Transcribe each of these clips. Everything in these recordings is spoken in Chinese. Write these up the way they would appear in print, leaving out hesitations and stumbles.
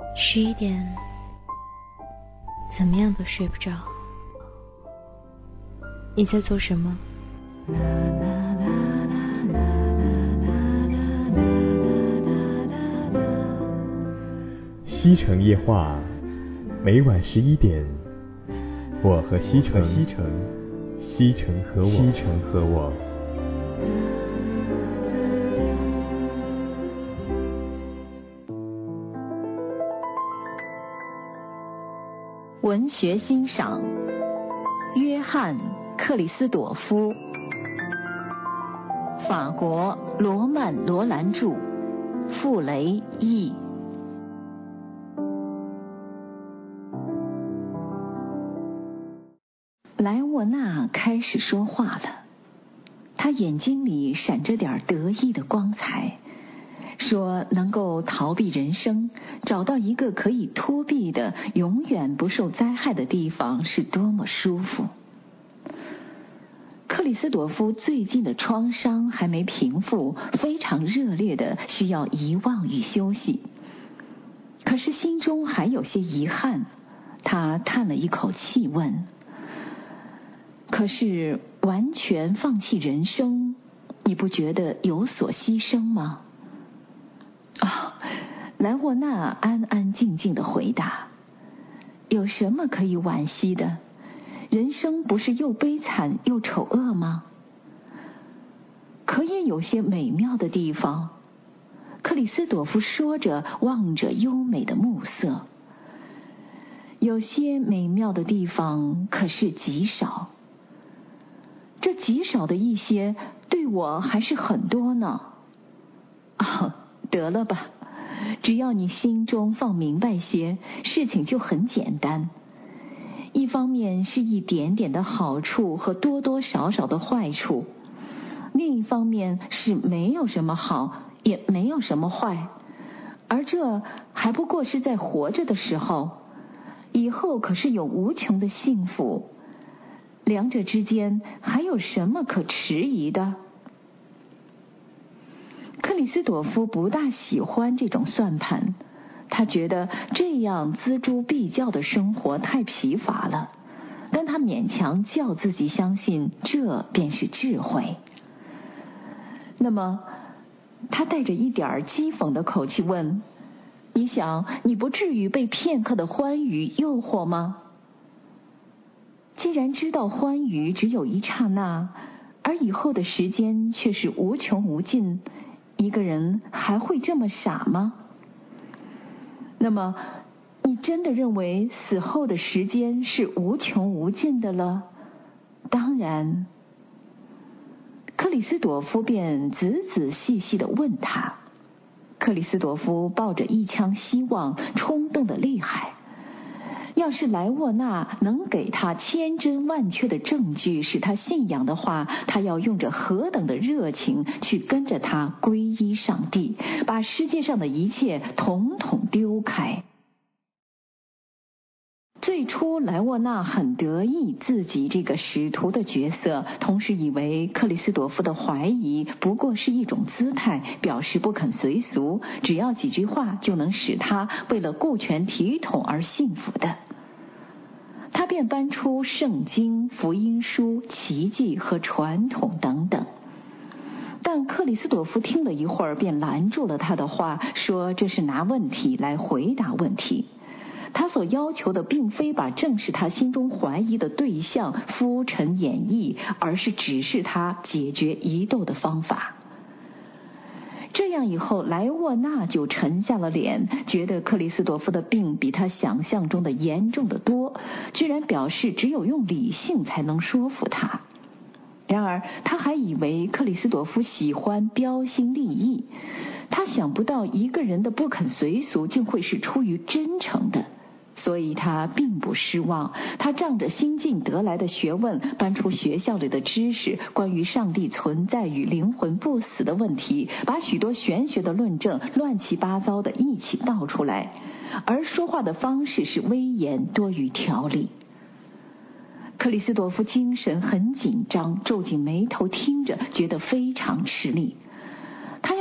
11点，怎么样都睡不着。你在做什么？ 西城夜话，每晚11点，我和西城，西城和我。 文学欣赏，约翰·克里斯朵夫，法国罗曼·罗兰著，傅雷译。莱沃纳开始说话了，他眼睛里闪着点得意的光彩，说能够逃避人生，找到一个可以脱避的永远不受灾害的地方是多么舒服。克里斯朵夫最近的创伤还没平复，非常热烈的需要遗忘与休息，可是心中还有些遗憾。他叹了一口气问，可是完全放弃人生，你不觉得有所牺牲吗？莱沃纳安安静静地回答，有什么可以惋惜的？人生不是又悲惨又丑恶吗？可也有些美妙的地方。克里斯朵夫说着，望着优美的暮色。有些美妙的地方，可是极少。这极少的一些，对我还是很多呢。得了吧，只要你心中放明白些，事情就很简单。一方面是一点点的好处和多多少少的坏处，另一方面是没有什么好，也没有什么坏，而这还不过是在活着的时候，以后可是有无穷的幸福。两者之间还有什么可迟疑的？克里斯朵夫不大喜欢这种算盘，他觉得这样锱铢必较的生活太疲乏了，但他勉强叫自己相信这便是智慧。那么他带着一点讥讽的口气问，你想你不至于被片刻的欢愉诱惑吗？既然知道欢愉只有一刹那，而以后的时间却是无穷无尽，一个人还会这么傻吗？那么你真的认为死后的时间是无穷无尽的了？当然。克里斯朵夫便仔仔细细地问他。克里斯朵夫抱着一腔希望，冲动得厉害。要是莱沃纳能给他千真万确的证据使他信仰的话，他要用着何等的热情去跟着他皈依上帝，把世界上的一切统统丢开。最初莱沃纳很得意自己这个使徒的角色，同时以为克里斯朵夫的怀疑不过是一种姿态，表示不肯随俗，只要几句话就能使他为了顾全体统而幸福的。他便搬出圣经、福音书、奇迹和传统等等。但克里斯朵夫听了一会儿，便拦住了他的话，说这是拿问题来回答问题。他所要求的并非把正是他心中怀疑的对象敷陈演绎，而是指示他解决疑窦的方法。这样以后，莱沃纳就沉下了脸，觉得克里斯朵夫的病比他想象中的严重得多，居然表示只有用理性才能说服他。然而他还以为克里斯朵夫喜欢标新立异，他想不到一个人的不肯随俗竟会是出于真诚的，所以他并不失望。他仗着新近得来的学问，搬出学校里的知识，关于上帝存在与灵魂不死的问题，把许多玄学的论证乱七八糟的一起道出来，而说话的方式是威严多于条理。克里斯朵夫精神很紧张，皱紧眉头听着，觉得非常吃力。他要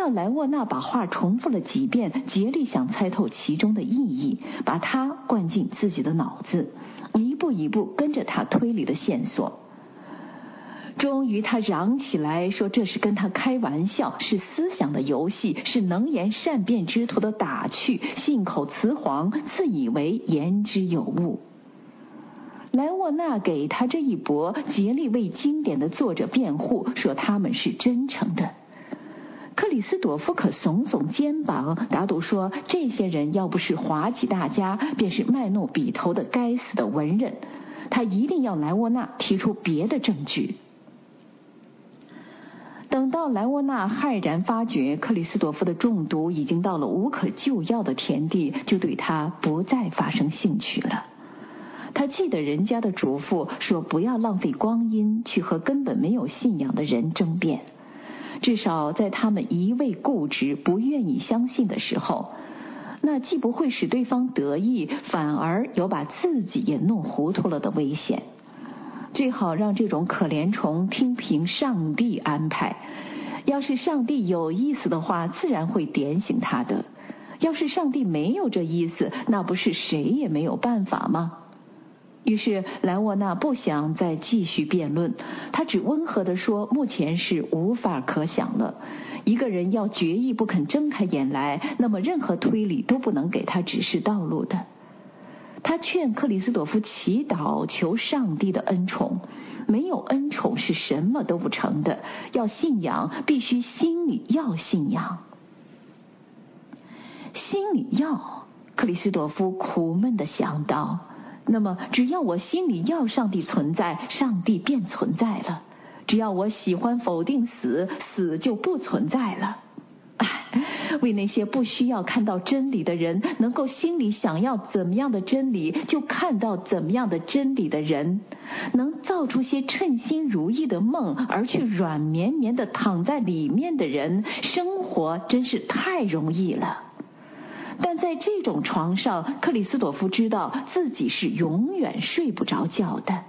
让莱沃纳把话重复了几遍，竭力想猜透其中的意义，把它灌进自己的脑子，一步一步跟着他推理的线索。终于他嚷起来说这是跟他开玩笑，是思想的游戏，是能言善辩之徒的打趣，信口雌黄，自以为言之有物。莱沃纳给他这一驳，竭力为经典的作者辩护，说他们是真诚的。克里斯朵夫可耸耸肩膀，打赌说这些人要不是滑稽大家，便是卖弄笔头的该死的文人。他一定要莱沃纳提出别的证据。等到莱沃纳骇然发觉克里斯朵夫的中毒已经到了无可救药的田地，就对他不再发生兴趣了。他记得人家的嘱咐，说不要浪费光阴去和根本没有信仰的人争辩，至少在他们一味固执不愿意相信的时候，那既不会使对方得意，反而有把自己也弄糊涂了的危险。最好让这种可怜虫听凭上帝安排，要是上帝有意思的话，自然会点醒他的，要是上帝没有这意思，那不是谁也没有办法吗？于是莱沃纳不想再继续辩论，他只温和地说目前是无法可想了，一个人要决意不肯睁开眼来，那么任何推理都不能给他指示道路的。他劝克里斯朵夫祈祷求上帝的恩宠，没有恩宠是什么都不成的，要信仰必须心里要信仰。心里要，克里斯朵夫苦闷地想到，那么只要我心里要上帝存在，上帝便存在了，只要我喜欢否定死，死就不存在了。为那些不需要看到真理的人，能够心里想要怎么样的真理就看到怎么样的真理的人，能造出些称心如意的梦而去软绵绵地躺在里面的人，生活真是太容易了。但在这种床上，克里斯朵夫知道自己是永远睡不着觉的。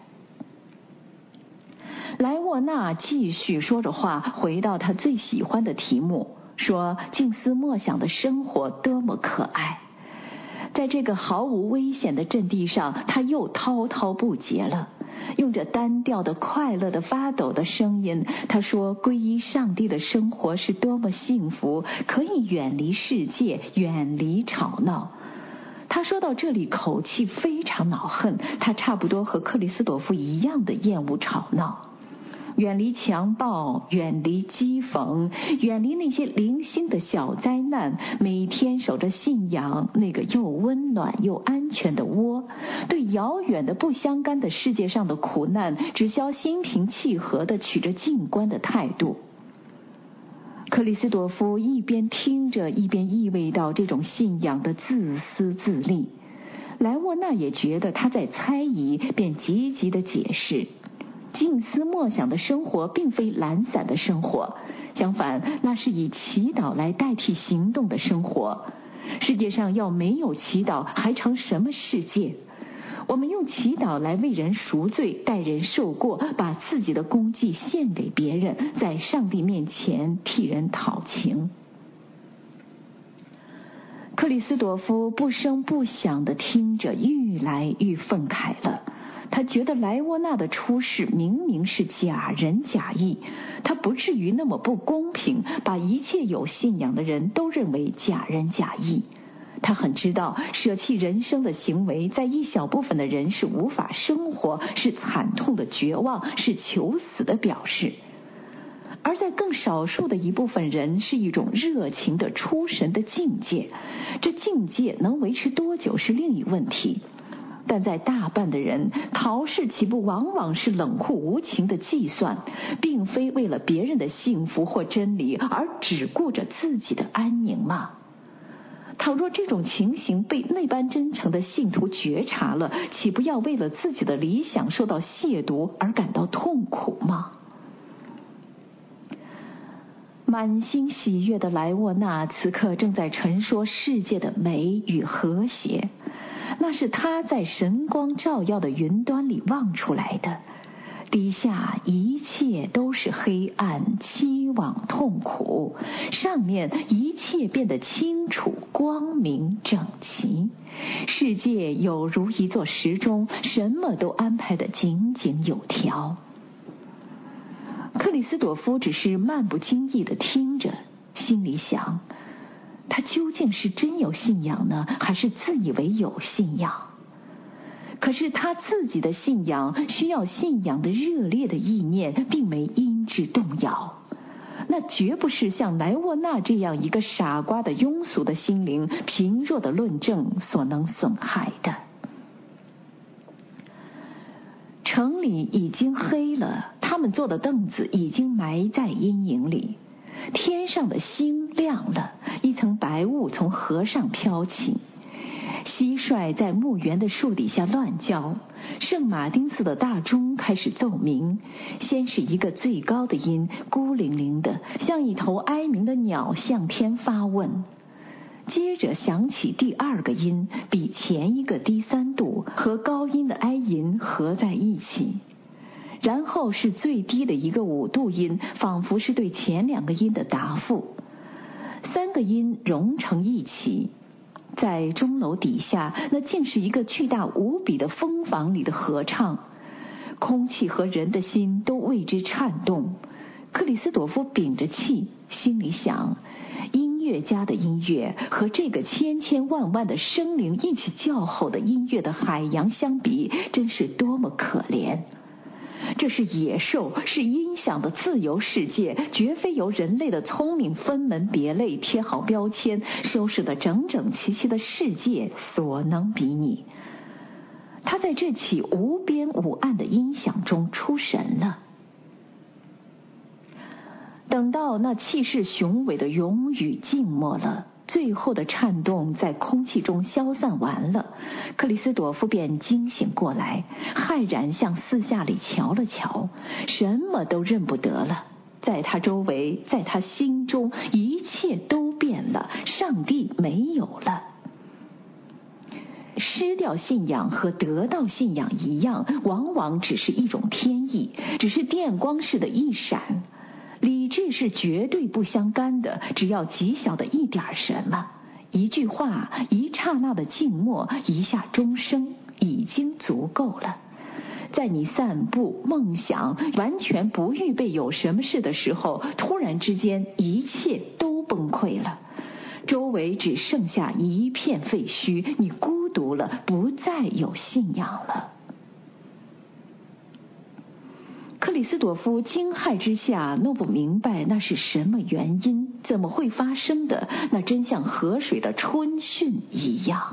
莱沃纳继续说着话，回到他最喜欢的题目，说静思默想的生活多么可爱。在这个毫无危险的阵地上，他又滔滔不绝了，用着单调的快乐的发抖的声音，他说皈依上帝的生活是多么幸福，可以远离世界，远离吵闹。他说到这里口气非常恼恨，他差不多和克里斯朵夫一样的厌恶吵闹，远离强暴，远离讥讽，远离那些零星的小灾难，每天守着信仰那个又温暖又安全的窝，对遥远的不相干的世界上的苦难，只消心平气和地取着静观的态度。克里斯朵夫一边听着，一边意味到这种信仰的自私自利。莱沃纳也觉得他在猜疑，便积极地解释，静思默想的生活并非懒散的生活，相反，那是以祈祷来代替行动的生活。世界上要没有祈祷，还成什么世界？我们用祈祷来为人赎罪，代人受过，把自己的功绩献给别人，在上帝面前替人讨情。克里斯朵夫不声不响地听着，愈来愈愤慨了。他觉得莱沃纳的出世明明是假仁假义，他不至于那么不公平，把一切有信仰的人都认为假仁假义。他很知道舍弃人生的行为在一小部分的人是无法生活，是惨痛的绝望，是求死的表示，而在更少数的一部分人是一种热情的出神的境界。这境界能维持多久是另一问题，但在大半的人，逃世起步往往是冷酷无情的计算，并非为了别人的幸福或真理，而只顾着自己的安宁吗？倘若这种情形被那般真诚的信徒觉察了，岂不要为了自己的理想受到亵渎而感到痛苦吗？满心喜悦的莱沃纳此刻正在陈说世界的美与和谐，那是他在神光照耀的云端里望出来的。 底下一切都是黑暗、期望、痛苦，上面一切变得清楚、光明、整齐。世界有如一座时钟，什么都安排得井井有条。克里斯朵夫只是漫不经意地听着，心里想，他究竟是真有信仰呢，还是自以为有信仰？可是他自己的信仰需要信仰的热烈的意念，并没因之动摇。那绝不是像莱沃纳这样一个傻瓜的庸俗的心灵、贫弱的论证所能损害的。城里已经黑了，他们坐的凳子已经埋在阴影里。天上的星亮了，一层白雾从河上飘起。蟋蟀在墓园的树底下乱叫，圣马丁寺的大钟开始奏鸣。先是一个最高的音，孤零零的，像一头哀鸣的鸟向天发问。接着响起第二个音，比前一个低3度，和高音的哀吟合在一起。然后是最低的一个5度音，仿佛是对前2个音的答复。3个音融成一起。在钟楼底下，那竟是一个巨大无比的蜂房里的合唱，空气和人的心都为之颤动。克里斯朵夫屏着气，心里想，音乐家的音乐和这个千千万万的生灵一起叫吼的音乐的海洋相比，真是多么可怜。这是野兽，是音响的自由世界，绝非由人类的聪明分门别类、贴好标签、收拾得整整齐齐的世界所能比拟。他在这起无边无岸的音响中出神了。等到那气势雄伟的咏语静默了，最后的颤动在空气中消散完了，克里斯朵夫便惊醒过来，骇然向四下里瞧了瞧，什么都认不得了。在他周围，在他心中，一切都变了，上帝没有了。失掉信仰和得到信仰一样，往往只是一种天意，只是电光似的一闪。理智是绝对不相干的，只要极小的一点什么，一句话，一刹那的静默，一下钟声，已经足够了。在你散步、梦想，完全不预备有什么事的时候，突然之间一切都崩溃了，周围只剩下一片废墟，你孤独了，不再有信仰了。克里斯朵夫惊骇之下弄不明白那是什么原因，怎么会发生的，那真像河水的春汛一样。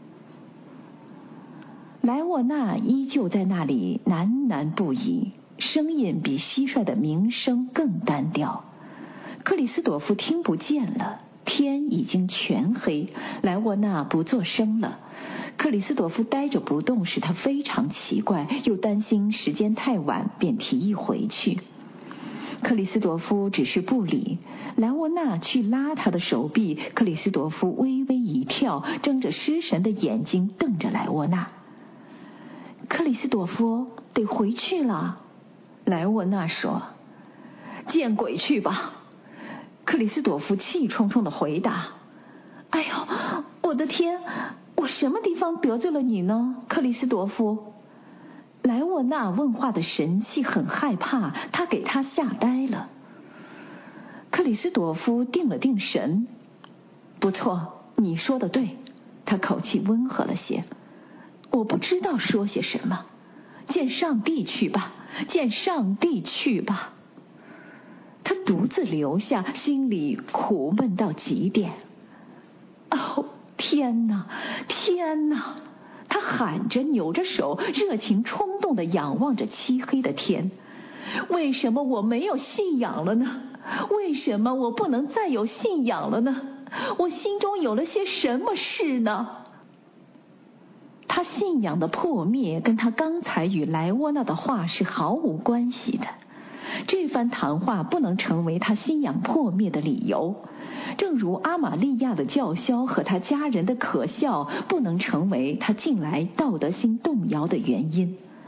莱沃纳依旧在那里喃喃不已，声音比蟋蟀的鸣声更单调。克里斯朵夫听不见了，天已经全黑，莱沃纳不作声了。克里斯朵夫呆着不动，使他非常奇怪，又担心时间太晚，便提议回去。克里斯朵夫只是不理，莱沃纳去拉他的手臂，克里斯朵夫微微一跳，睁着失神的眼睛瞪着莱沃纳。克里斯朵夫得回去了，莱沃纳说。见鬼去吧！克里斯朵夫气冲冲地回答。哎呦，我的天，我什么地方得罪了你呢，克里斯朵夫？莱沃纳问话的神气很害怕，他给他吓呆了。克里斯朵夫定了定神。不错，你说的对，他口气温和了些。我不知道说些什么，见上帝去吧，见上帝去吧。他独自留下，心里苦闷到极点。哦，天哪，天哪！他喊着，扭着手，热情冲动地仰望着漆黑的天。为什么我没有信仰了呢？为什么我不能再有信仰了呢？我心中有了些什么事呢？他信仰的破灭跟他刚才与莱沃纳的话是毫无关系的。这番谈话不能成为他信仰破灭的理由，正如阿玛利亚的叫嚣和他家人的可笑不能成为他近来道德心动摇的原因。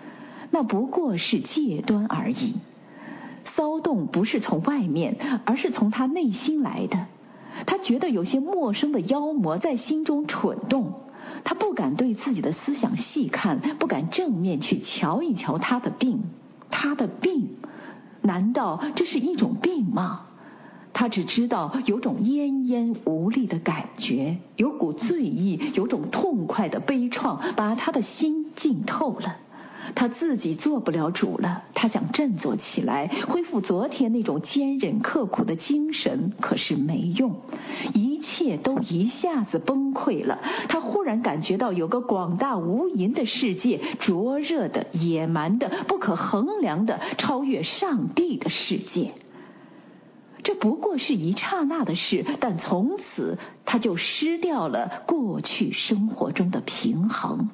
那不过是戒端而已。骚动不是从外面，而是从他内心来的。他觉得有些陌生的妖魔在心中蠢动，他不敢对自己的思想细看，不敢正面去瞧一瞧他的病。他的病，难道这是一种病吗？他只知道有种奄奄无力的感觉，有股醉意，有种痛快的悲怆，把他的心浸透了。他自己做不了主了，他想振作起来，恢复昨天那种坚韧刻苦的精神，可是没用，一切都一下子崩溃了。他忽然感觉到有个广大无垠的世界，灼热的、野蛮的、不可衡量的，超越上帝的世界。这不过是一刹那的事，但从此他就失掉了过去生活中的平衡。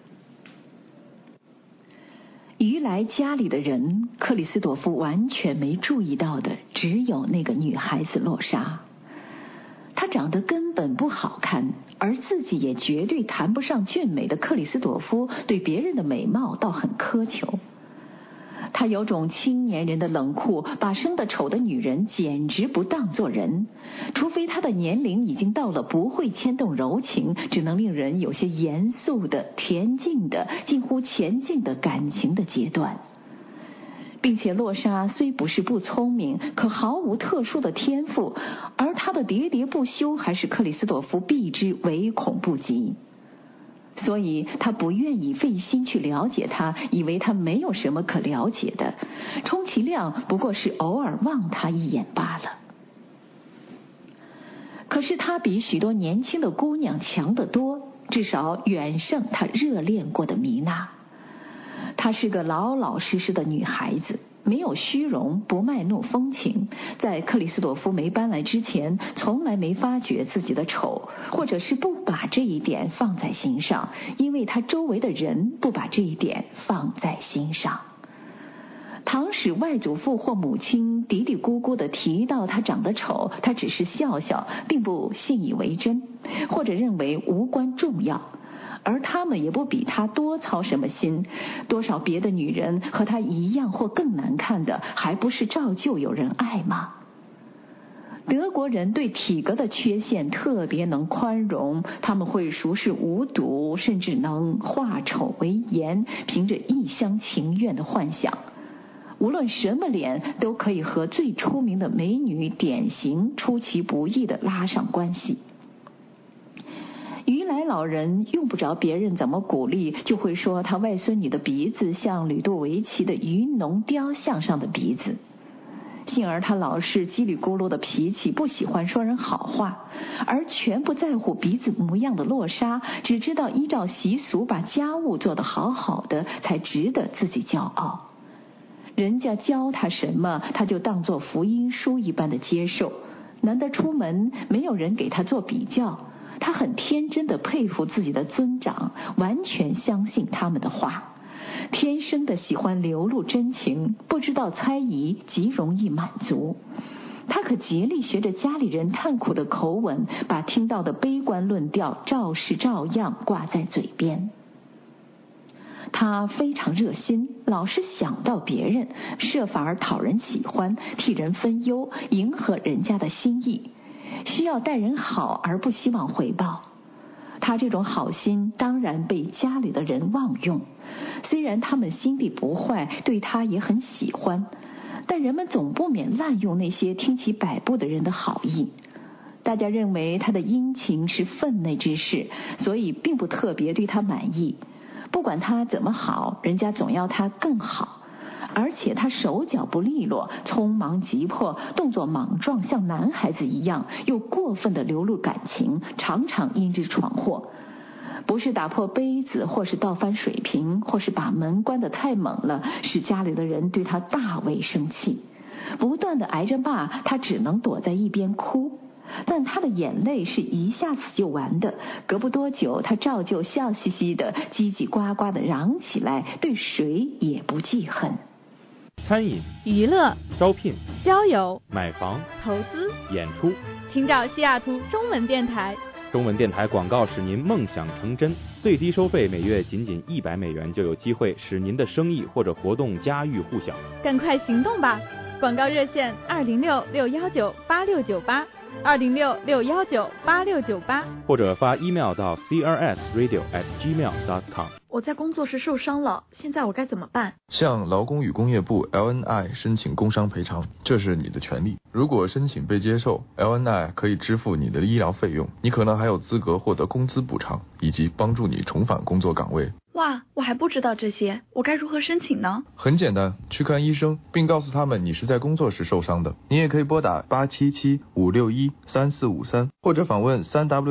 余来家里的人，克里斯朵夫完全没注意到的只有那个女孩子洛莎。她长得根本不好看，而自己也绝对谈不上俊美的克里斯朵夫对别人的美貌倒很苛求。他有种青年人的冷酷，把生得丑的女人简直不当作人，除非她的年龄已经到了不会牵动柔情，只能令人有些严肃的、恬静的、近乎前进的感情的阶段。并且洛莎虽不是不聪明，可毫无特殊的天赋，而她的喋喋不休还是克里斯朵夫避之唯恐不及。所以他不愿意费心去了解他，以为他没有什么可了解的，充其量不过是偶尔望他一眼罢了。可是他比许多年轻的姑娘强得多，至少远胜他热恋过的米娜。她是个老老实实的女孩子，没有虚荣，不卖弄风情，在克里斯朵夫没搬来之前，从来没发觉自己的丑，或者是不把这一点放在心上，因为他周围的人不把这一点放在心上。倘使外祖父或母亲嘀嘀咕咕地提到他长得丑，他只是笑笑，并不信以为真，或者认为无关重要。而他们也不比他多操什么心，多少别的女人和他一样或更难看的，还不是照旧有人爱吗？德国人对体格的缺陷特别能宽容，他们会熟视无睹，甚至能化丑为颜，凭着一厢情愿的幻想，无论什么脸都可以和最出名的美女典型出其不意地拉上关系。余来老人用不着别人怎么鼓励，就会说他外孙女的鼻子像吕杜维奇的鱼农雕像上的鼻子。幸而他老是叽里咕噜的脾气，不喜欢说人好话，而全不在乎鼻子模样的洛莎，只知道依照习俗把家务做得好好的，才值得自己骄傲。人家教他什么，他就当作福音书一般的接受。难得出门，没有人给他做比较，他很天真地佩服自己的尊长，完全相信他们的话，天生的喜欢流露真情，不知道猜疑，极容易满足。他可竭力学着家里人叹苦的口吻，把听到的悲观论调照式照样挂在嘴边。他非常热心，老是想到别人，设法儿讨人喜欢，替人分忧，迎合人家的心意，需要待人好而不希望回报。他这种好心当然被家里的人妄用，虽然他们心地不坏，对他也很喜欢，但人们总不免滥用那些听其摆布的人的好意。大家认为他的殷勤是分内之事，所以并不特别对他满意。不管他怎么好，人家总要他更好，而且他手脚不利落，匆忙急迫，动作莽撞，像男孩子一样，又过分的流露感情，常常因之闯祸。不是打破杯子，或是倒翻水瓶，或是把门关得太猛了，使家里的人对他大为生气，不断地挨着骂，他只能躲在一边哭。但他的眼泪是一下子就完的，隔不多久，他照旧笑嘻嘻的，叽叽呱呱的嚷起来，对谁也不记恨。 餐饮、 娱乐、 招聘、 交友、 买房、 投资、 演出， 请找西雅图中文电台中文电台广告使您梦想成真，最低收费每月仅$100就有机会使您的生意或者活动家喻户晓。 赶快行动吧！广告热线206-619-8698，206-619-8698， 或者发 email 到 crsradio@gmail.com。 我在工作时受伤了，现在我该怎么办？ 向劳工与工业部 LNI 申请工伤赔偿，这是你的权利。如果申请被接受， LNI 可以支付你的医疗费用，你可能还有资格获得工资补偿，以及帮助你重返工作岗位。 哇，我还不知道这些，我该如何申请呢？ 很简单，去看医生，并告诉他们你是在工作时受伤的。你也可以拨打877-561-3453，或者访问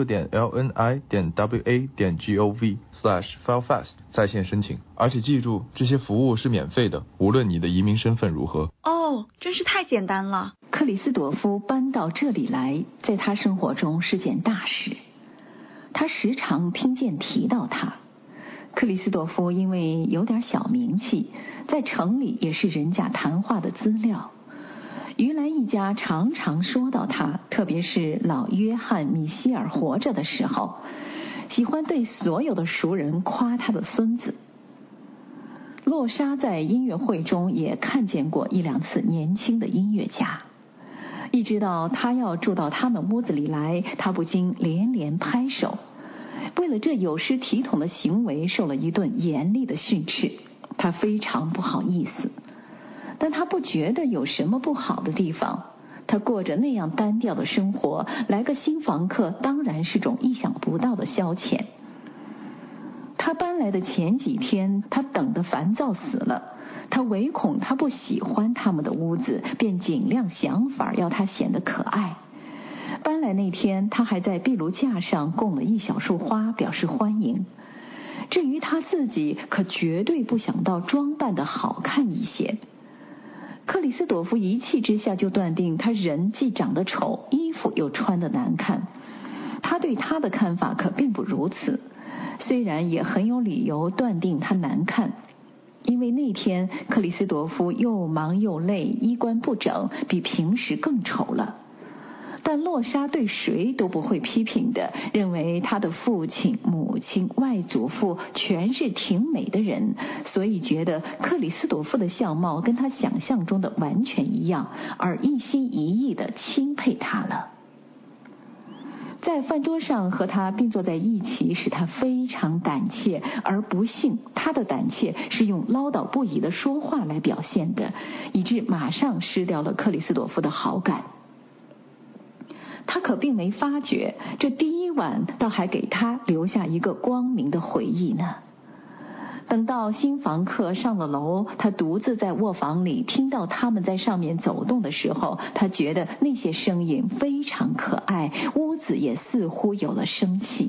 3w.lni.wa.gov/filefast 在线申请。而且记住，这些服务是免费的，无论你的移民身份如何。 哦，真是太简单了。 克里斯朵夫搬到这里来，在他生活中是件大事。他时常听见提到他。克里斯朵夫因为有点小名气，在城里也是人家谈话的资料。于兰一家常常说到他，特别是老约翰·米歇尔活着的时候，喜欢对所有的熟人夸他的孙子。洛莎在音乐会中也看见过1、2次年轻的音乐家，一直到他要住到他们屋子里来，他不禁连连拍手。为了这有失体统的行为，受了一顿严厉的训斥，他非常不好意思。但他不觉得有什么不好的地方，他过着那样单调的生活，来个新房客当然是种意想不到的消遣。他搬来的前几天，他等得烦躁死了，他唯恐他不喜欢他们的屋子，便尽量想法要他显得可爱。搬来那天，他还在壁炉架上供了一小束花，表示欢迎。至于他自己，可绝对不想到装扮得好看一些。克里斯朵夫一气之下就断定他人既长得丑，衣服又穿得难看。他对他的看法可并不如此，虽然也很有理由断定他难看，因为那天克里斯朵夫又忙又累，衣冠不整，比平时更丑了。但洛莎对谁都不会批评的，认为他的父亲、母亲、外祖父全是挺美的人，所以觉得克里斯朵夫的相貌跟他想象中的完全一样，而一心一意地钦佩他了。在饭桌上和他并坐在一起，使他非常胆怯，而不幸他的胆怯是用唠叨不已的说话来表现的，以致马上失掉了克里斯朵夫的好感。他可并没发觉，这第一晚倒还给他留下一个光明的回忆呢。等到新房客上了楼，他独自在卧房里听到他们在上面走动的时候，他觉得那些声音非常可爱，屋子也似乎有了生气。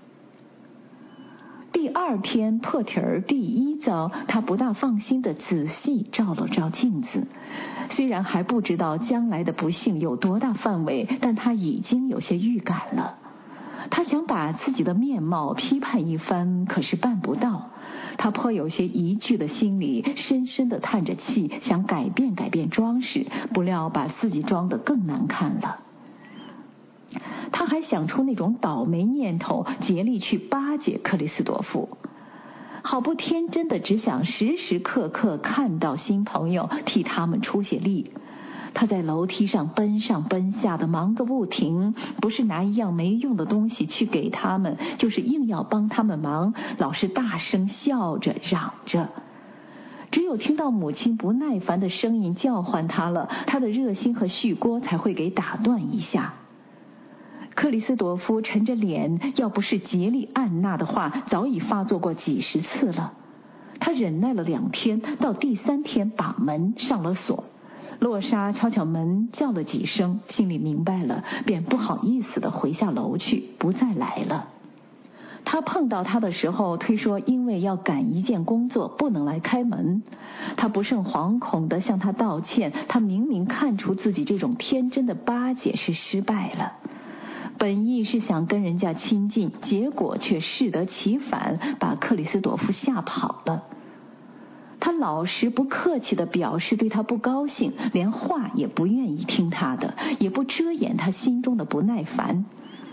第二天破题儿第一遭，他不大放心地仔细照了照镜子。虽然还不知道将来的不幸有多大范围，但他已经有些预感了。他想把自己的面貌批判一番，可是办不到。他颇有些疑惧的心里，深深地叹着气，想改变装饰，不料把自己装得更难看了。他还想出那种倒霉念头，竭力去巴结克里斯朵夫，好不天真的只想时时刻刻看到新朋友，替他们出些力。他在楼梯上奔上奔下的忙个不停，不是拿一样没用的东西去给他们，就是硬要帮他们忙，老是大声笑着嚷着。只有听到母亲不耐烦的声音叫唤他了，他的热心和续聒才会给打断一下。克里斯朵夫沉着脸，要不是竭力按捺的话，早已发作过几十次了。他忍耐了2天，到第3天把门上了锁。洛莎敲敲门，叫了几声，心里明白了，便不好意思地回下楼去，不再来了。他碰到他的时候，推说因为要赶一件工作，不能来开门。他不胜惶恐地向他道歉，他明明看出自己这种天真的巴结是失败了。本意是想跟人家亲近，结果却适得其反，把克里斯朵夫吓跑了。他老实不客气地表示对他不高兴，连话也不愿意听他的，也不遮掩他心中的不耐烦。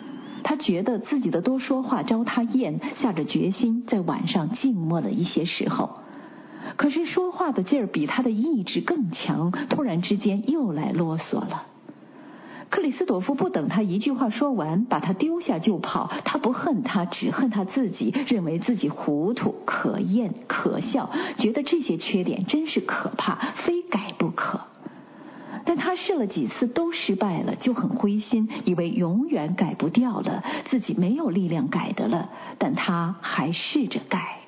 他觉得自己的多说话招他厌，下着决心在晚上静默了一些时候。可是说话的劲儿比他的意志更强，突然之间又来啰嗦了。克里斯朵夫不等他一句话说完，把他丢下就跑。他不恨他，只恨他自己，认为自己糊涂、可厌、可笑，觉得这些缺点真是可怕，非改不可。但他试了几次都失败了，就很灰心，以为永远改不掉了，自己没有力量改的了。但他还试着改。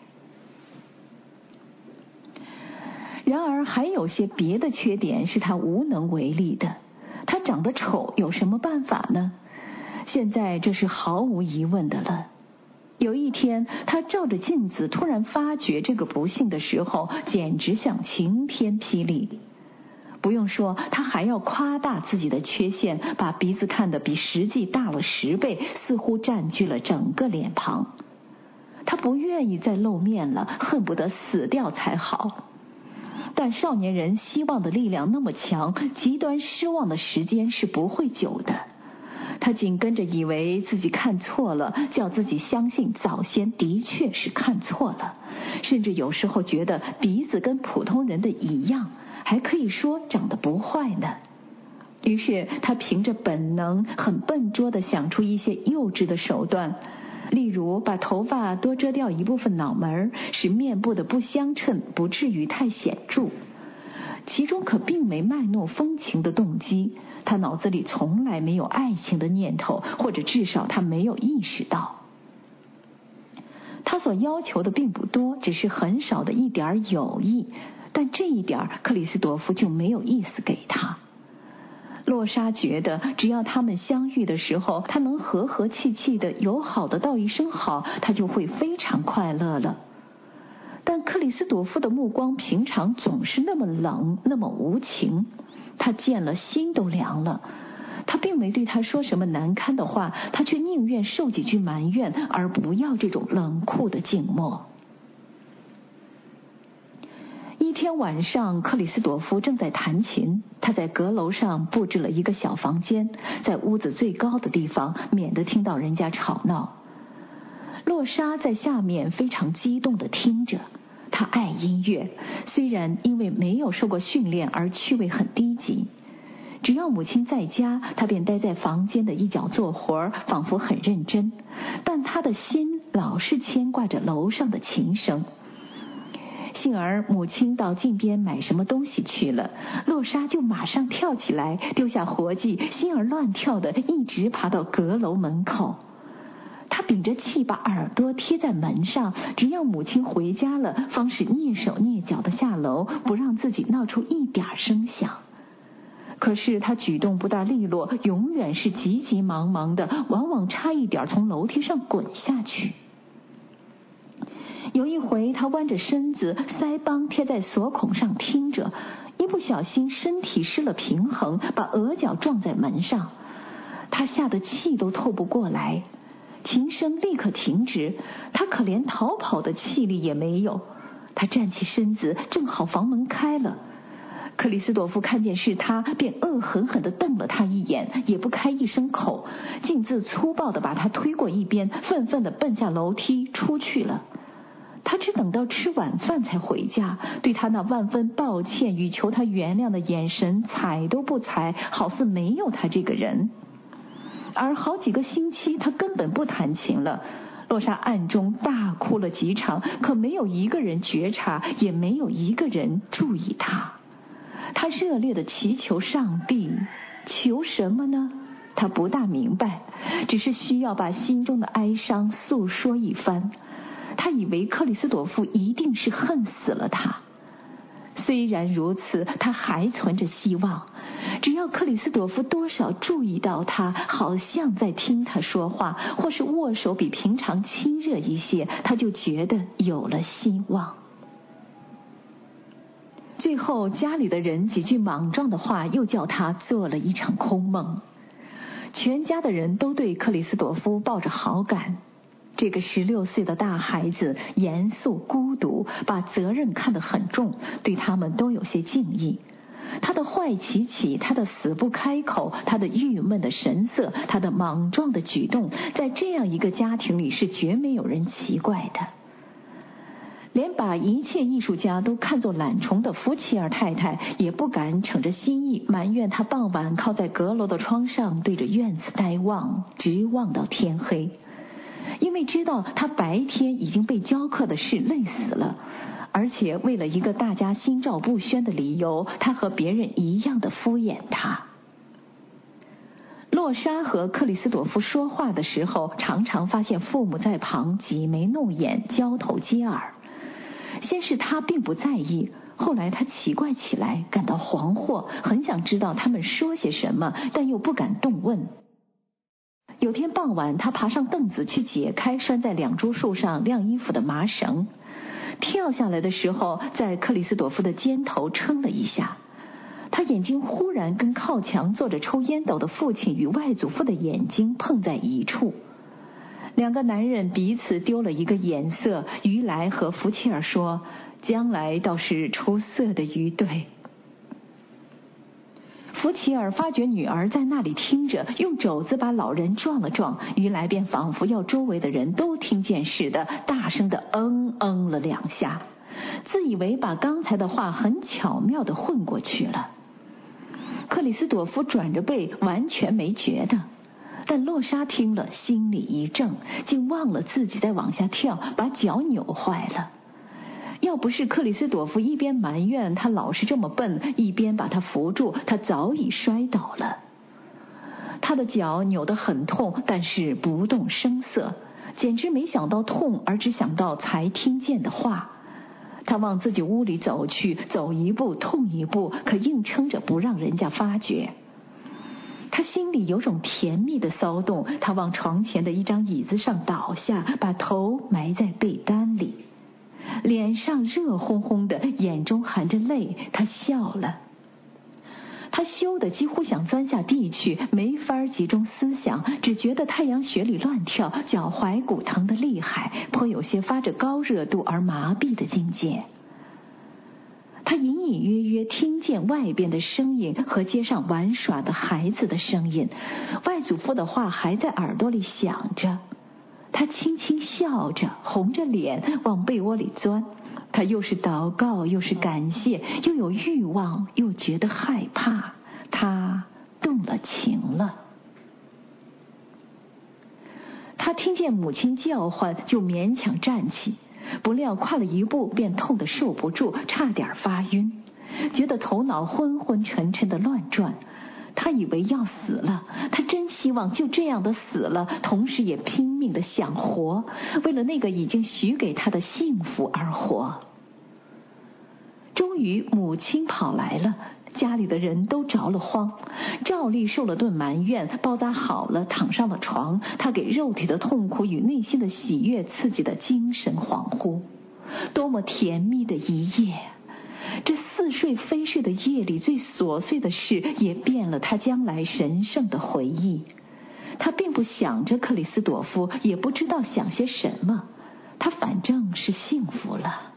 然而还有些别的缺点是他无能为力的。他长得丑，有什么办法呢？现在这是毫无疑问的了。有一天，他照着镜子，突然发觉这个不幸的时候，简直像晴天霹雳。不用说，他还要夸大自己的缺陷，把鼻子看得比实际大了10倍，似乎占据了整个脸庞。他不愿意再露面了，恨不得死掉才好。但少年人希望的力量那么强，极端失望的时间是不会久的。他紧跟着以为自己看错了，叫自己相信早先的确是看错了，甚至有时候觉得鼻子跟普通人的一样，还可以说长得不坏呢。于是他凭着本能，很笨拙地想出一些幼稚的手段，例如把头发多遮掉一部分脑门，使面部的不相称不至于太显著。其中可并没卖弄风情的动机，他脑子里从来没有爱情的念头，或者至少他没有意识到。他所要求的并不多，只是很少的一点友谊，但这一点克里斯朵夫就没有意思给他。洛莎觉得只要他们相遇的时候，他能和和气气的友好的道一声好，他就会非常快乐了。但克里斯朵夫的目光平常总是那么冷，那么无情，他见了心都凉了。他并没对他说什么难堪的话，他却宁愿受几句埋怨，而不要这种冷酷的静默。一天晚上，克里斯朵夫正在弹琴，他在阁楼上布置了一个小房间，在屋子最高的地方，免得听到人家吵闹。洛莎在下面非常激动地听着，她爱音乐，虽然因为没有受过训练而趣味很低级。只要母亲在家，她便待在房间的一角做活，仿佛很认真，但她的心老是牵挂着楼上的琴声。幸而母亲到近边买什么东西去了，洛莎就马上跳起来，丢下活计，心儿乱跳的一直爬到阁楼门口。他屏着气，把耳朵贴在门上，只要母亲回家了，方是蹑手蹑脚的下楼，不让自己闹出一点声响。可是他举动不大利落，永远是急急忙忙的，往往差一点从楼梯上滚下去。有一回，他弯着身子，腮帮贴在锁孔上听着，一不小心身体失了平衡，把额角撞在门上。他吓得气都透不过来，琴声立刻停止，他可连逃跑的气力也没有。他站起身子，正好房门开了。克里斯朵夫看见是他，便恶狠狠地瞪了他一眼，也不开一声口，径自粗暴地把他推过一边，愤愤地奔下楼梯出去了。他只等到吃晚饭才回家，对他那万分抱歉与求他原谅的眼神睬都不睬，好似没有他这个人。而好几个星期他根本不弹琴了。洛莎暗中大哭了几场，可没有一个人觉察，也没有一个人注意他。他热烈地祈求上帝，求什么呢？他不大明白，只是需要把心中的哀伤诉说一番。他以为克里斯朵夫一定是恨死了他。虽然如此，他还存着希望。只要克里斯朵夫多少注意到他，好像在听他说话，或是握手比平常亲热一些，他就觉得有了希望。最后家里的人几句莽撞的话，又叫他做了一场空梦。全家的人都对克里斯朵夫抱着好感。这个16岁的大孩子严肃孤独，把责任看得很重，对他们都有些敬意。 他的坏脾气，他的死不开口，他的郁闷的神色，他的莽撞的举动，在这样一个家庭里是绝没有人奇怪的。连把一切艺术家都看作懒虫的福奇尔太太也不敢逞着心意埋怨他傍晚靠在阁楼的窗上对着院子呆望，直望到天黑，因为知道他白天已经被教课的事累死了，而且为了一个大家心照不宣的理由，他和别人一样的敷衍他。洛莎和克里斯朵夫说话的时候，常常发现父母在旁挤眉弄眼，交头接耳。先是他并不在意，后来他奇怪起来，感到惶惑，很想知道他们说些什么，但又不敢动问。有天傍晚，他爬上凳子去解开拴在两株树上晾衣服的麻绳，跳下来的时候，在克里斯朵夫的肩头撑了一下，他眼睛忽然跟靠墙坐着抽烟斗的父亲与外祖父的眼睛碰在一处。两个男人彼此丢了一个眼色，于莱和福切尔说，将来倒是出色的一对。福奇尔发觉女儿在那里听着，用肘子把老人撞了撞，于莱便仿佛要周围的人都听见似的，大声地嗯了两下，自以为把刚才的话很巧妙地混过去了。克里斯朵夫转着背，完全没觉得。但洛莎听了，心里一怔，竟忘了自己在往下跳，把脚扭坏了。要不是克里斯朵夫一边埋怨他老是这么笨，一边把他扶住，他早已摔倒了。他的脚扭得很痛，但是不动声色，简直没想到痛，而只想到才听见的话。他往自己屋里走去，走一步痛一步，可硬撑着不让人家发觉。他心里有种甜蜜的骚动，他往床前的一张椅子上倒下，把头埋在被单里，脸上热烘烘的，眼中含着泪，他笑了。他羞得几乎想钻下地去，没法集中思想，只觉得太阳穴里乱跳，脚踝骨疼得厉害，颇有些发着高热度而麻痹的境界。他隐隐约约听见外边的声音和街上玩耍的孩子的声音，外祖父的话还在耳朵里响着。他轻轻笑着，红着脸往被窝里钻。他又是祷告，又是感谢，又有欲望，又觉得害怕。他动了情了。他听见母亲叫唤，就勉强站起，不料跨了一步便痛得受不住，差点发晕，觉得头脑昏昏沉沉的乱转。他以为要死了，他真希望就这样的死了，同时也拼命的想活，为了那个已经许给他的幸福而活。终于母亲跑来了，家里的人都着了慌。照例受了顿埋怨，包扎好了，躺上了床。他给肉体的痛苦与内心的喜悦刺激的精神恍惚。多么甜蜜的一夜！这似睡非睡的夜里，最琐碎的事也变了他将来神圣的回忆。他并不想着克里斯朵夫，也不知道想些什么，他反正是幸福了。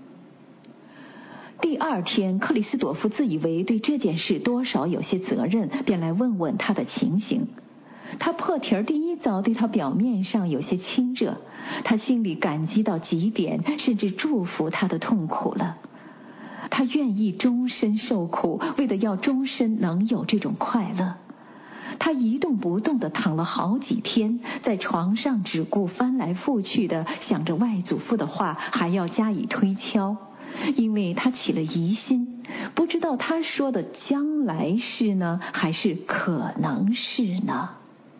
第二天，克里斯朵夫自以为对这件事多少有些责任，便来问问他的情形。他破题儿第一遭对他表面上有些亲热，他心里感激到极点，甚至祝福他的痛苦了。他愿意终身受苦，为了要终身能有这种快乐。他一动不动地躺了好几天，在床上只顾翻来覆去的想着外祖父的话，还要加以推敲，因为他起了疑心，不知道他说的将来是呢，还是可能是呢，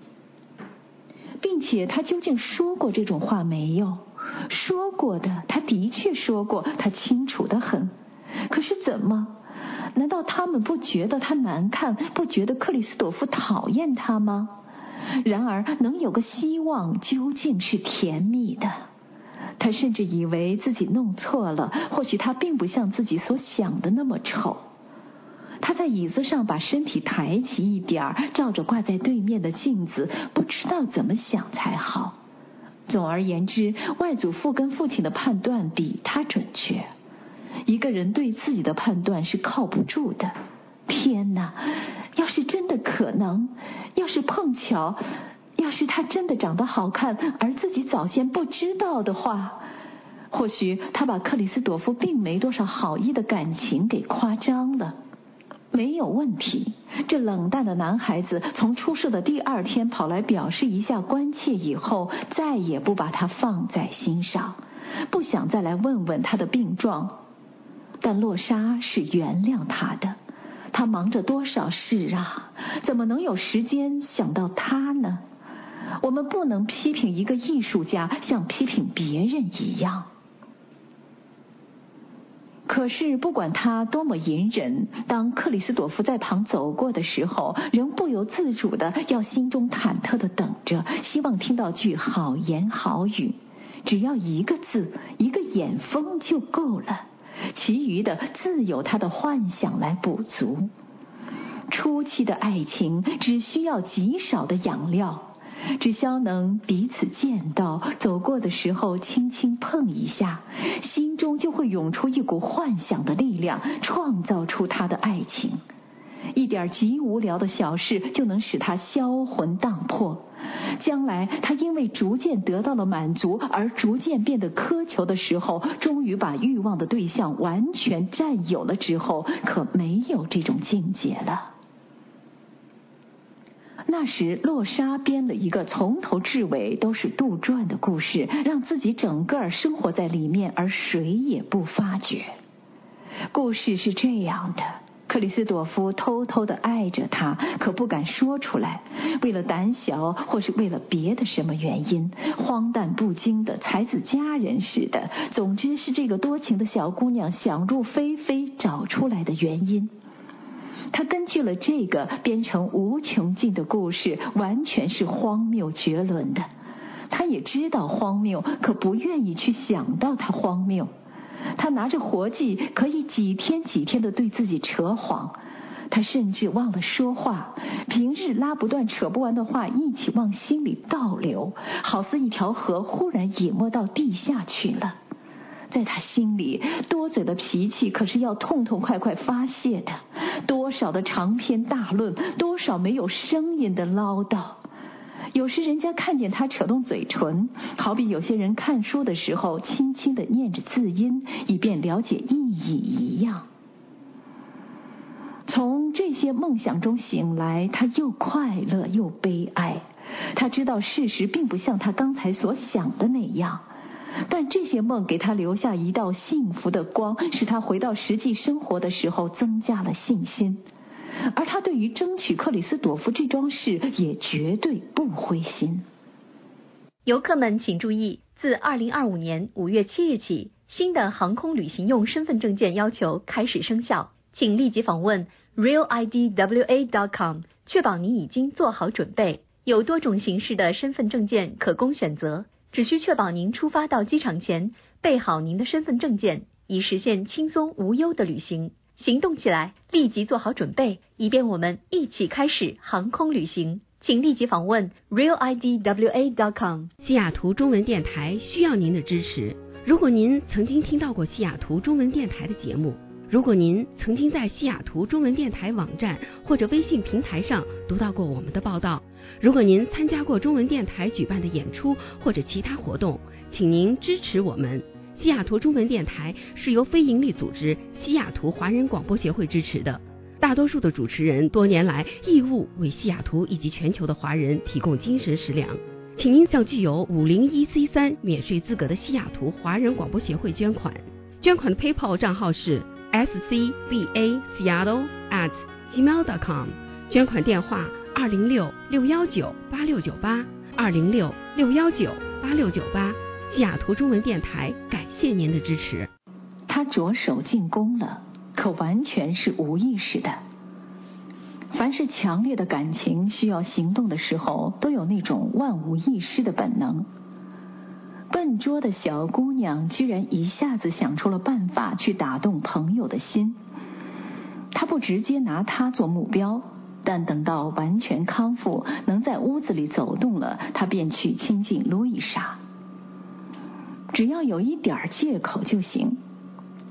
并且他究竟说过这种话没有？说过的，他的确说过，他清楚得很。可是怎么？难道他们不觉得他难看，不觉得克里斯朵夫讨厌他吗？然而能有个希望，究竟是甜蜜的。他甚至以为自己弄错了，或许他并不像自己所想的那么丑。他在椅子上把身体抬起一点，照着挂在对面的镜子，不知道怎么想才好。总而言之，外祖父跟父亲的判断比他准确。一个人对自己的判断是靠不住的， 天哪，要是真的可能，要是碰巧，要是他真的长得好看，而自己早先不知道的话，或许他把克里斯朵夫并没多少好意的感情给夸张了。没有问题，这冷淡的男孩子从出事的第2天跑来表示一下关切以后，再也不把他放在心上，不想再来问问他的病状。但洛莎是原谅他的，他忙着多少事啊，怎么能有时间想到他呢？我们不能批评一个艺术家像批评别人一样。可是不管他多么隐忍，当克里斯朵夫在旁走过的时候，仍不由自主的要心中忐忑的等着，希望听到句好言好语，只要一个字，一个眼风就够了，其余的自有他的幻想来补足。初期的爱情只需要极少的养料，只消能彼此见到，走过的时候轻轻碰一下，心中就会涌出一股幻想的力量，创造出他的爱情。一点极无聊的小事就能使他销魂荡魄。将来他因为逐渐得到了满足而逐渐变得苛求的时候，终于把欲望的对象完全占有了之后，可没有这种境界了。那时洛莎编了一个从头至尾都是杜撰的故事，让自己整个生活在里面，而谁也不发觉。故事是这样的，克里斯朵夫偷偷地爱着她，可不敢说出来，为了胆小或是为了别的什么原因，荒诞不经的才子佳人似的，总之是这个多情的小姑娘想入非非找出来的原因。他根据了这个编成无穷尽的故事，完全是荒谬绝伦的。他也知道荒谬，可不愿意去想到他荒谬。他拿着活计，可以几天几天的对自己扯谎。他甚至忘了说话，平日拉不断扯不完的话一起往心里倒流，好似一条河忽然隐没到地下去了。在他心里，多嘴的脾气可是要痛痛快快发泄的，多少的长篇大论，多少没有声音的唠叨。有时人家看见他扯动嘴唇，好比有些人看书的时候轻轻地念着字音，以便了解意义一样。从这些梦想中醒来，他又快乐又悲哀。他知道事实并不像他刚才所想的那样，但这些梦给他留下一道幸福的光，使他回到实际生活的时候增加了信心。而他对于争取克里斯朵夫这桩事也绝对不灰心。 游客们请注意，自2025年5月7日起，新的航空旅行用身份证件要求开始生效，请立即访问 realidwa.com， 确保你已经做好准备。有多种形式的身份证件可供选择，只需确保您出发到机场前备好您的身份证件，以实现轻松无忧的旅行。行动起来，立即做好准备，以便我们一起开始航空旅行。请立即访问 realidwa.com。 西雅图中文电台需要您的支持。如果您曾经听到过西雅图中文电台的节目，如果您曾经在西雅图中文电台网站或者微信平台上读到过我们的报道，如果您参加过中文电台举办的演出或者其他活动，请您支持我们。西雅图中文电台是由非营利组织西雅图华人广播协会支持的，大多数的主持人多年来义务为西雅图以及全球的华人提供精神食粮。请您向具有501C3免税资格的西雅图华人广播协会捐款，捐款的 PayPal 账号是 scbaseattle@gmail.com， 捐款电话206-619-8698 206-619-8698。西雅图中文电台感谢您的支持。 他着手进攻了，可完全是无意识的。凡是强烈的感情需要行动的时候，都有那种万无一失的本能。笨拙的小姑娘居然一下子想出了办法去打动朋友的心。她不直接拿他做目标，但等到完全康复，能在屋子里走动了，她便去亲近路易莎。只要有一点借口就行。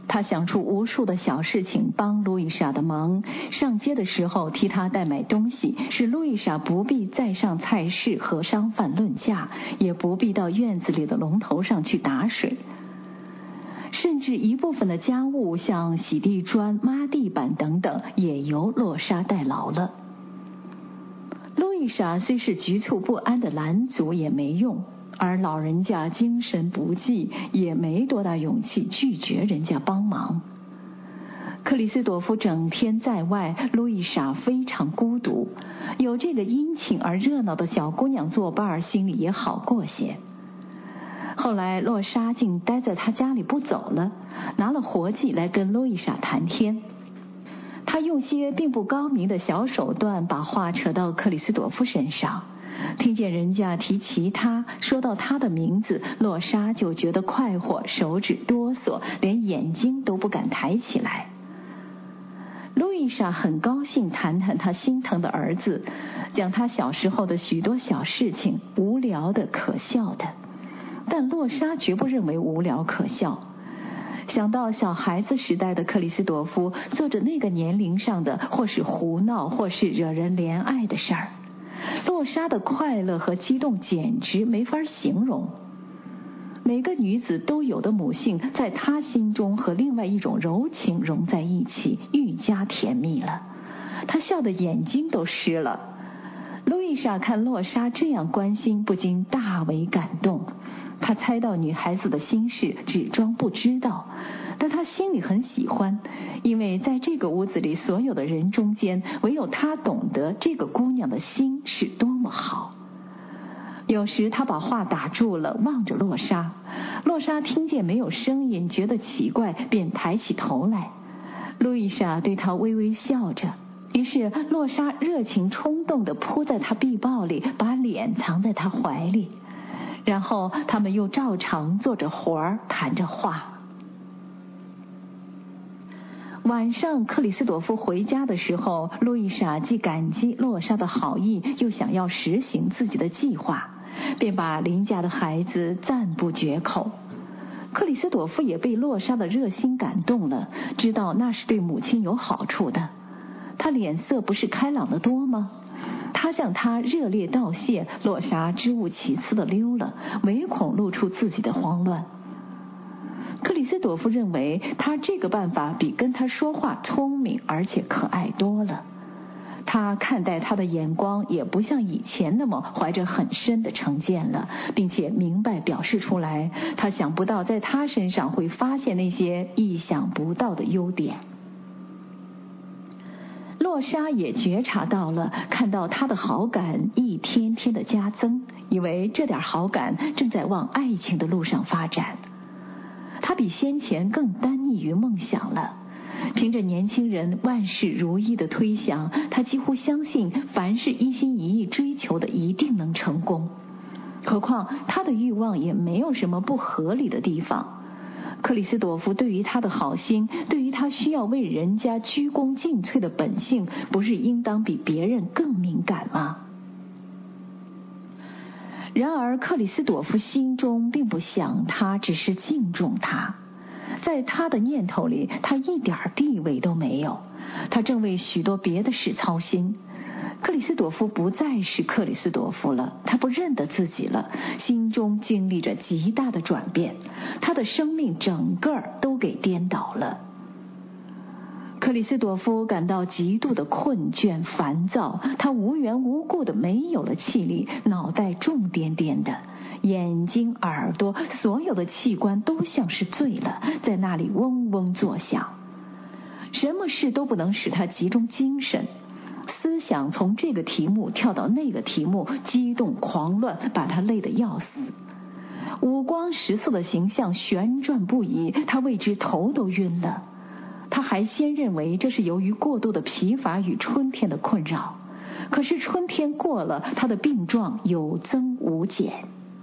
他想出无数的小事情帮路易莎的忙，上街的时候替她代买东西，使路易莎不必再上菜市和商贩论价，也不必到院子里的龙头上去打水。甚至一部分的家务，像洗地砖、抹地板等等，也由洛莎代劳了。路易莎虽是局促不安的拦阻也没用，而老人家精神不济，也没多大勇气拒绝人家帮忙。克里斯朵夫整天在外，路易莎非常孤独，有这个殷勤而热闹的小姑娘作伴，心里也好过些。后来洛莎竟待在他家里不走了，拿了活计来跟路易莎谈天。他用些并不高明的小手段把话扯到克里斯朵夫身上，听见人家提起他，说到他的名字，洛莎就觉得快活，手指哆嗦，连眼睛都不敢抬起来。路易莎很高兴谈谈他心疼的儿子，讲他小时候的许多小事情，无聊的可笑的，但洛莎绝不认为无聊可笑。想到小孩子时代的克里斯朵夫做着那个年龄上的或是胡闹或是惹人怜爱的事儿，洛莎的快乐和激动简直没法形容。每个女子都有的母性，在她心中和另外一种柔情融在一起，愈加甜蜜了。她笑得眼睛都湿了。路易莎看洛莎这样关心，不禁大为感动。她猜到女孩子的心事，只装不知道，但她心里很喜欢，因为在这个屋子里所有的人中间，唯有她懂得这个姑娘的心是多么好。有时她把话打住了，望着洛莎。洛莎听见没有声音，觉得奇怪，便抬起头来。路易莎对她微微笑着，于是洛莎热情冲动地扑在她臂抱里，把脸藏在她怀里。然后他们又照常做着活儿，谈着话。晚上克里斯朵夫回家的时候，路易莎既感激洛莎的好意，又想要实行自己的计划，便把邻家的孩子赞不绝口。克里斯朵夫也被洛莎的热心感动了，知道那是对母亲有好处的。他脸色不是开朗的多吗？他向他热烈道谢，洛莎支吾其词地溜了，唯恐露出自己的慌乱。克里斯朵夫认为他这个办法比跟他说话聪明而且可爱多了。他看待他的眼光也不像以前那么怀着很深的成见了，并且明白表示出来，他想不到在他身上会发现那些意想不到的优点。洛莎也觉察到了，看到他的好感一天天的加增，以为这点好感正在往爱情的路上发展。他比先前更单溺于梦想了，凭着年轻人万事如意的推想，他几乎相信凡是一心一意追求的一定能成功。何况他的欲望也没有什么不合理的地方。克里斯朵夫对于他的好心，对于他需要为人家鞠躬尽瘁的本性，不是应当比别人更敏感吗？然而克里斯朵夫心中并不想他，只是敬重他。在他的念头里，他一点地位都没有，他正为许多别的事操心。克里斯朵夫不再是克里斯朵夫了，他不认得自己了，心中经历着极大的转变，他的生命整个都给颠倒了。克里斯朵夫感到极度的困倦烦躁，他无缘无故的没有了气力，脑袋重颠颠的，眼睛耳朵所有的器官都像是醉了，在那里嗡嗡作响，什么事都不能使他集中精神，思想从这个题目跳到那个题目，激动狂乱，把他累得要死。五光十色的形象旋转不已，他为之头都晕了。他还先认为这是由于过度的疲乏与春天的困扰，可是春天过了，他的病状有增无减。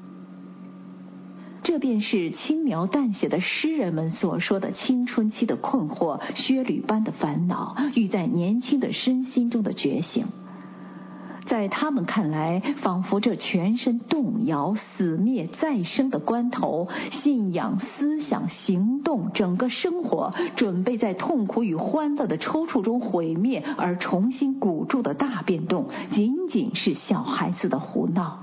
这便是轻描淡写的诗人们所说的青春期的困惑，靴履般的烦恼，寓在年轻的身心中的觉醒。 在他们看来，仿佛这全身动摇、死灭、再生的关头，信仰、思想、行动，整个生活准备在痛苦与欢乐的抽搐中毁灭而重新鼓筑的大变动，仅仅是小孩子的胡闹。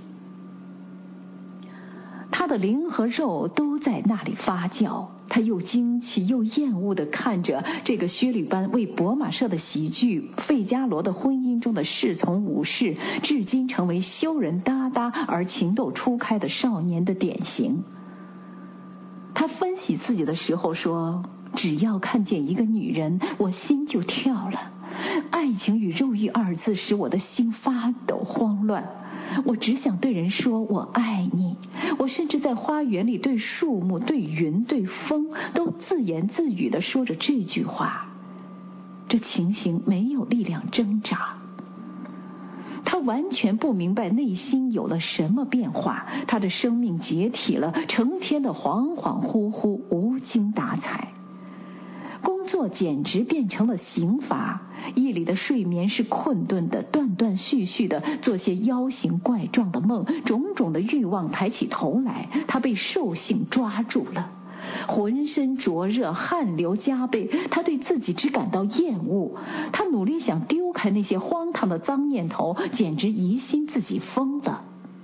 他的灵和肉都在那里发酵，他又惊奇又厌恶地看着这个薛吕班为博马社的喜剧《费加罗的婚姻》中的侍从武士，至今成为羞人哒哒而情窦初开的少年的典型。他分析自己的时候说，只要看见一个女人，我心就跳了。爱情与肉欲二字使我的心发抖慌乱。我只想对人说我爱你，我甚至在花园里对树木、对云、对风都自言自语地说着这句话。这情形没有力量挣扎。他完全不明白内心有了什么变化，他的生命解体了，成天的恍恍惚惚，无精打采。工作简直变成了刑罚，夜里的睡眠是困顿的，断断续续的做些妖形怪状的梦，种种的欲望抬起头来，他被兽性抓住了，浑身灼热，汗流浃背，他对自己只感到厌恶，他努力想丢开那些荒唐的脏念头，简直疑心自己疯了。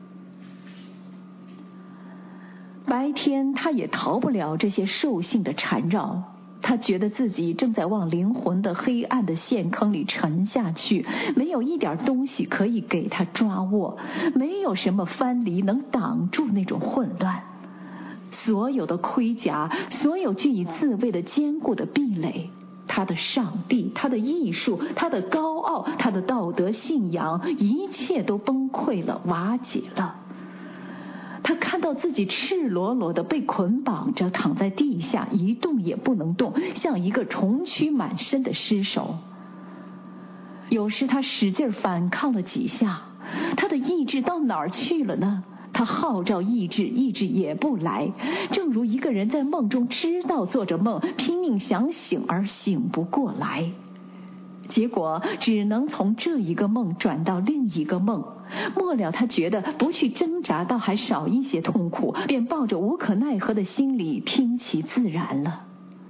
白天他也逃不了这些兽性的缠绕，他觉得自己正在往灵魂的黑暗的陷坑里沉下去，没有一点东西可以给他抓握，没有什么藩篱能挡住那种混乱。所有的盔甲，所有据以自卫的坚固的壁垒，他的上帝，他的艺术，他的高傲，他的道德信仰，一切都崩溃了，瓦解了。他看到自己赤裸裸地被捆绑着躺在地下，一动也不能动，像一个虫蛆满身的尸首。有时他使劲反抗了几下，他的意志到哪儿去了呢？他号召意志，意志也不来，正如一个人在梦中知道做着梦，拼命想醒而醒不过来。结果只能从这一个梦转到另一个梦，末了他觉得不去挣扎倒还少一些痛苦，便抱着无可奈何的心理听其自然了。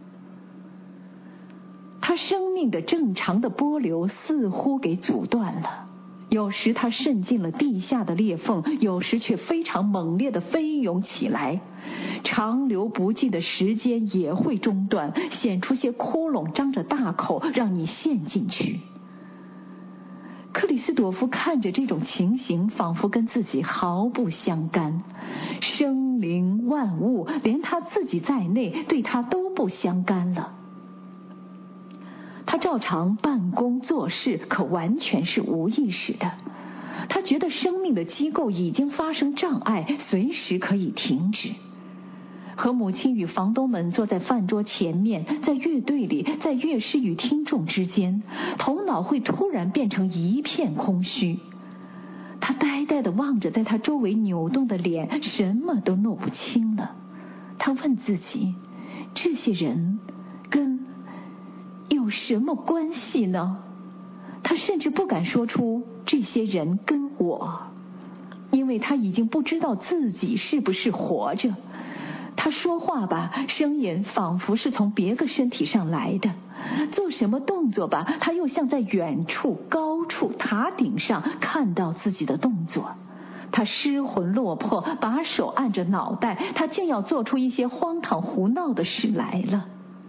他生命的正常的波流似乎给阻断了，有时他渗进了地下的裂缝，有时却非常猛烈地飞涌起来，长流不尽的时间也会中断，显出些窟窿，张着大口让你陷进去。克里斯朵夫看着这种情形，仿佛跟自己毫不相干，生灵万物，连他自己在内，对他都不相干了。他照常办公做事，可完全是无意识的。他觉得生命的机构已经发生障碍，随时可以停止。和母亲与房东们坐在饭桌前面，在乐队里，在乐师与听众之间，头脑会突然变成一片空虚。他呆呆地望着在他周围扭动的脸，什么都弄不清了。他问自己，这些人跟有什么关系呢？他甚至不敢说出这些人跟我，因为他已经不知道自己是不是活着。他说话吧，声音仿佛是从别个身体上来的；做什么动作吧，他又像在远处、高处、塔顶上看到自己的动作。他失魂落魄，把手按着脑袋，他竟要做出一些荒唐胡闹的事来了。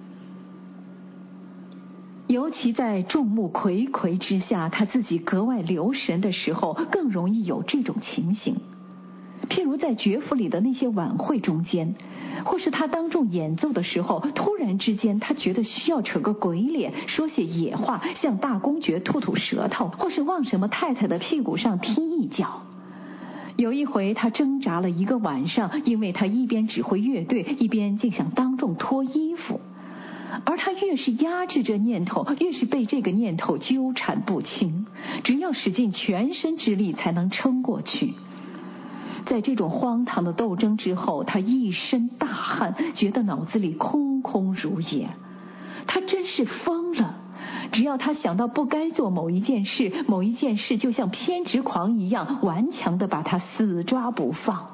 尤其在众目睽睽之下，他自己格外留神的时候，更容易有这种情形。譬如在爵府里的那些晚会中间，或是他当众演奏的时候，突然之间他觉得需要扯个鬼脸，说些野话，向大公爵吐吐舌头，或是往什么太太的屁股上踢一脚。有一回他挣扎了一个晚上，因为他一边指挥乐队，一边竟想当众脱衣服。而他越是压制这念头，越是被这个念头纠缠不清，只要使尽全身之力才能撑过去。在这种荒唐的斗争之后，他一身大汗，觉得脑子里空空如也。他真是疯了， 只要他想到不该做某一件事，某一件事就像偏执狂一样顽强地把他死抓不放。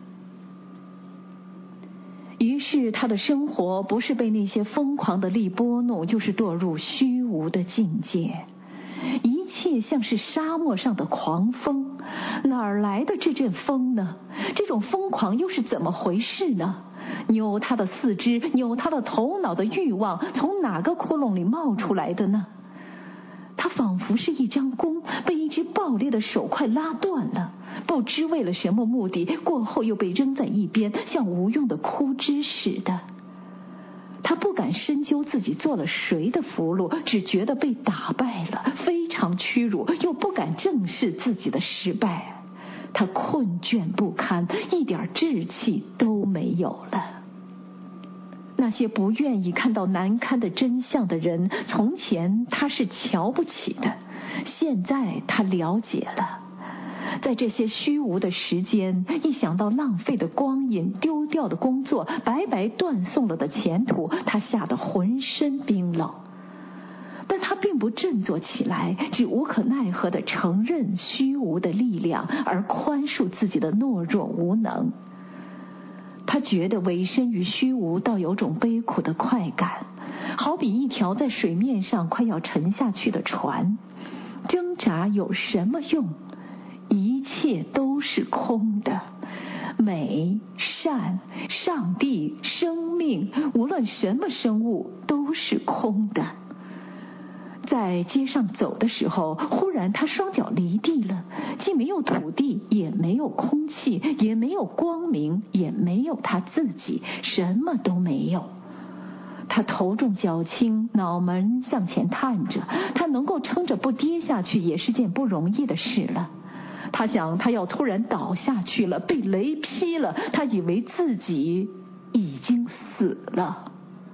于是他的生活不是被那些疯狂的力拨弄，就是堕入虚无的境界。一切像是沙漠上的狂风，哪儿来的这阵风呢？这种疯狂又是怎么回事呢？扭他的四肢，扭他的头脑的欲望从哪个窟窿里冒出来的呢？他仿佛是一张弓，被一只暴烈的手快拉断了，不知为了什么目的，过后又被扔在一边，像无用的枯枝似的。他不敢深究自己做了谁的俘虏，只觉得被打败了，非常屈辱，又不敢正视自己的失败。他困倦不堪，一点志气都没有了。那些不愿意看到难堪的真相的人，从前他是瞧不起的，现在他了解了。在这些虚无的时间，一想到浪费的光阴、丢掉的工作、白白断送了的前途，他吓得浑身冰冷。但他并不振作起来，只无可奈何地承认虚无的力量，而宽恕自己的懦弱无能。他觉得委身于虚无倒有种悲苦的快感，好比一条在水面上快要沉下去的船。挣扎有什么用？一切都是空的，美、善、上帝、生命，无论什么生物都是空的。在街上走的时候，忽然他双脚离地了，既没有土地，也没有空气，也没有光明，也没有他自己，什么都没有。他头重脚轻，脑门向前探着，他能够撑着不跌下去也是件不容易的事了。他想他要突然倒下去了，被雷劈了，他以为自己已经死了。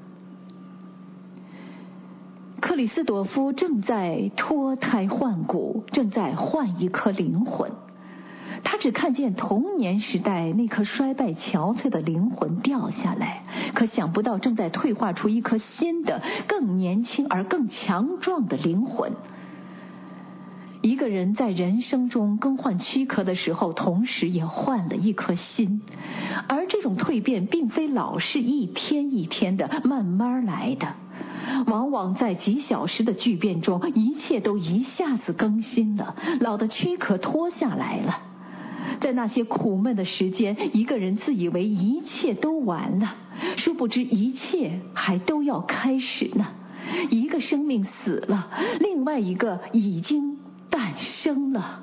克里斯朵夫正在脱胎换骨，正在换一颗灵魂。他只看见童年时代那颗衰败憔悴的灵魂掉下来，可想不到正在退化出一颗新的、更年轻而更强壮的灵魂。一个人在人生中更换躯壳的时候，同时也换了一颗心，而这种蜕变并非老是一天一天的慢慢来的，往往在几小时的巨变中，一切都一下子更新了，老的躯壳脱下来了。在那些苦闷的时间，一个人自以为一切都完了，殊不知一切还都要开始呢。一个生命死了，另外一个已经诞生了。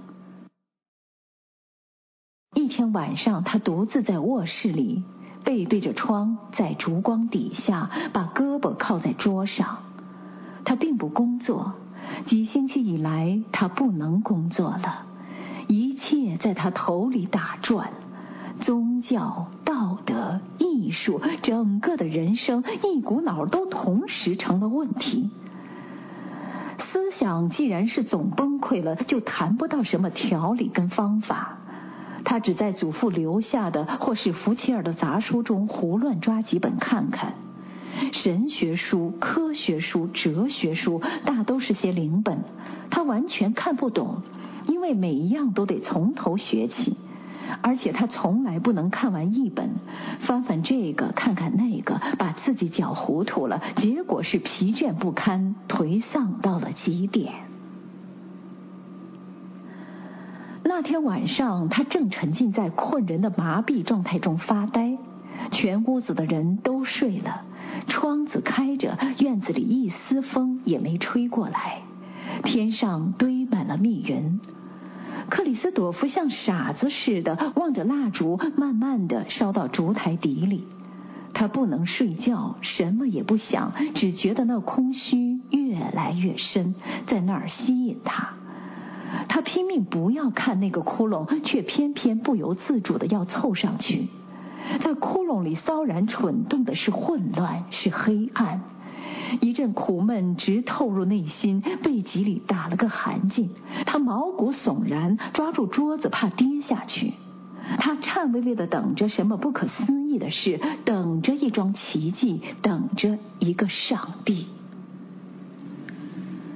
一天晚上，他独自在卧室里，背对着窗，在烛光底下，把胳膊靠在桌上。他并不工作，几星期以来他不能工作了，一切在他头里打转，宗教、道德、艺术，整个的人生一股脑都同时成了问题。思想既然是总崩溃了，就谈不到什么条理跟方法。他只在祖父留下的或是福切尔的杂书中胡乱抓几本看看，神学书、科学书、哲学书大都是些零本，他完全看不懂，因为每一样都得从头学起，而且他从来不能看完一本，翻翻这个看看那个，把自己搅糊涂了，结果是疲倦不堪，颓丧到了极点。那天晚上，他正沉浸在困人的麻痹状态中发呆，全屋子的人都睡了，窗子开着，院子里一丝风也没吹过来，天上堆满了密云。克里斯朵夫像傻子似的望着蜡烛慢慢地烧到烛台底里，他不能睡觉，什么也不想，只觉得那空虚越来越深，在那儿吸引他。他拼命不要看那个窟窿，却偏偏不由自主地要凑上去。在窟窿里骚然蠢动的是混乱，是黑暗。一阵苦闷直透入内心，背脊里打了个寒噤，他毛骨悚然，抓住桌子怕跌下去。他颤巍巍地等着什么不可思议的事，等着一桩奇迹，等着一个上帝。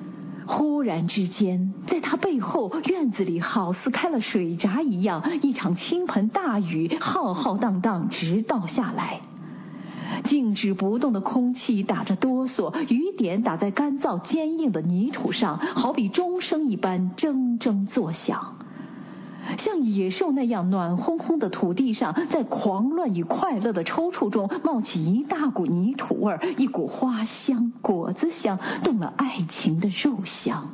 忽然之间，在他背后院子里好似开了水闸一样，一场倾盆大雨浩浩荡荡直倒下来。静止不动的空气打着哆嗦，雨点打在干燥坚硬的泥土上，好比钟声一般铮铮作响。像野兽那样暖烘烘的土地上，在狂乱与快乐的抽搐中冒起一大股泥土味，一股花香、果子香，动了爱情的肉香。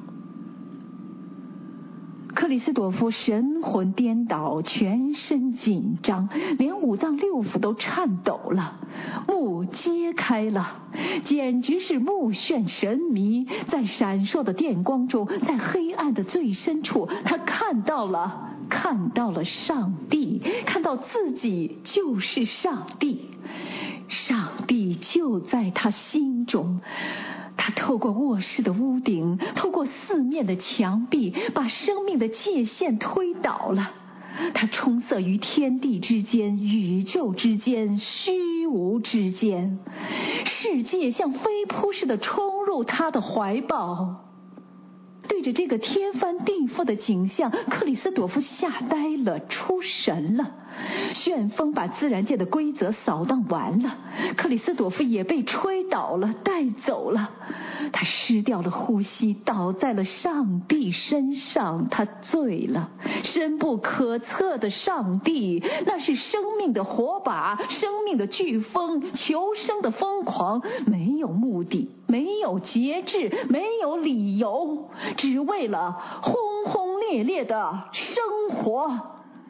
克里斯朵夫神魂颠倒，全身紧张，连五脏六腑都颤抖了，目揭开了，简直是目眩神迷。在闪烁的电光中，在黑暗的最深处，他看到了上帝，看到自己就是上帝，上帝就在他心中。他透过卧室的屋顶，透过四面的墙壁，把生命的界限推倒了。他充塞于天地之间，宇宙之间，虚无之间，世界像飞扑似的冲入他的怀抱。对着这个天翻地覆的景象，克里斯朵夫吓呆了，出神了。旋风把自然界的规则扫荡完了，克里斯朵夫也被吹倒了，带走了。他失掉了呼吸，倒在了上帝身上。他醉了，深不可测的上帝，那是生命的火把，生命的飓风，求生的疯狂，没有目的，没有节制，没有理由，只为了轰轰烈烈的生活。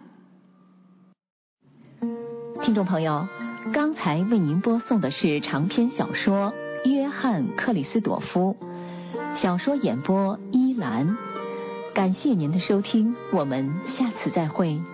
听众朋友，刚才为您播送的是长篇小说《约翰·克里斯朵夫》，小说演播依兰。感谢您的收听，我们下次再会。